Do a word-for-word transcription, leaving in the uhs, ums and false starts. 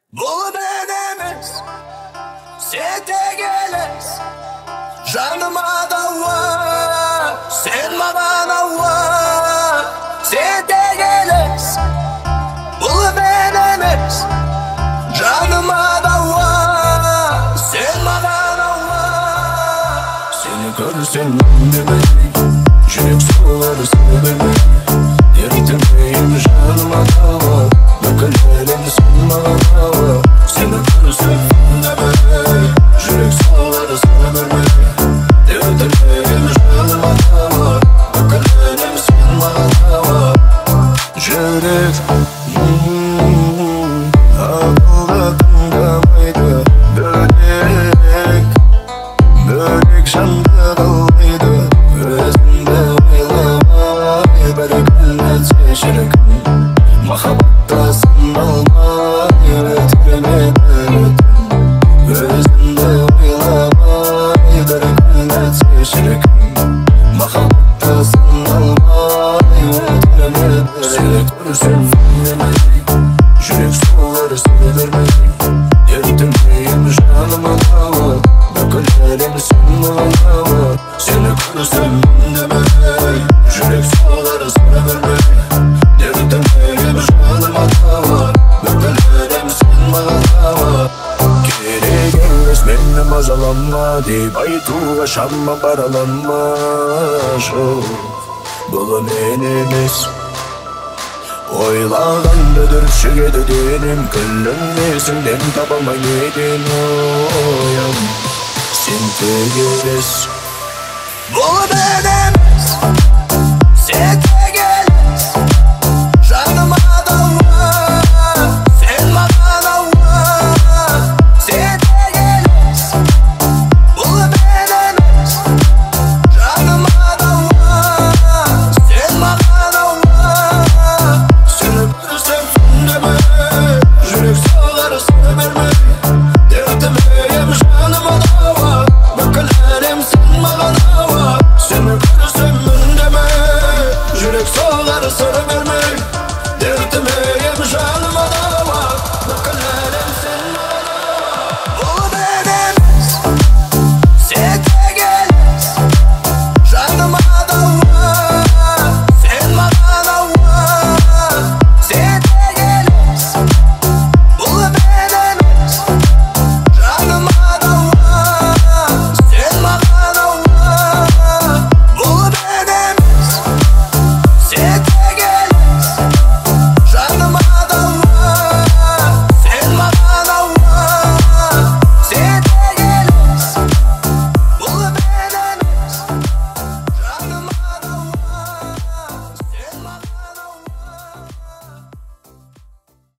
Бұл мен емес, сен тек елес. Жаныма дауа, сен маған ауа. Сен тек елес, бұл мен емес. Жаныма дауа, сен маған ауа. Сені көрсем үндемей, жүрек соғар себебей. Ерітінмейім жаныма дауа, бүкіл әлем сен маған ауа. Сені көрсем үндемей, жүрек соғар себебей. Ерітінмейім жаныма дауа, бүкіл әлем сен маған ауа. Жүрек ақылда тыңдамайды, бөлек бөлек жанды қалайды. Өзіңді ойламай бір күн өтсе шіркін, махаббатта сыналмай өтірмеді өтін. Өзіңді ойламай бір күн өтсе шіркін, махаббатта сыналмай өтірмеді. Сені көрсем үндемей, жүрек соғар себебей. Ерітінмейім жаныма дауа, бүкіл әлем сен маған ауа. Сені көрсем үндемей, жүрек соғар себебей. Ерітінмейім жаныма дауа, бүкіл әлем сен маған ауа. Керек емес мені мазалама деп айтуға шама баралама. Жоқ, бұл мен емес. Ойлағанды дүршігеді денім, күлім есіңден табалмай неден оям. Сен тек елес, бұл мен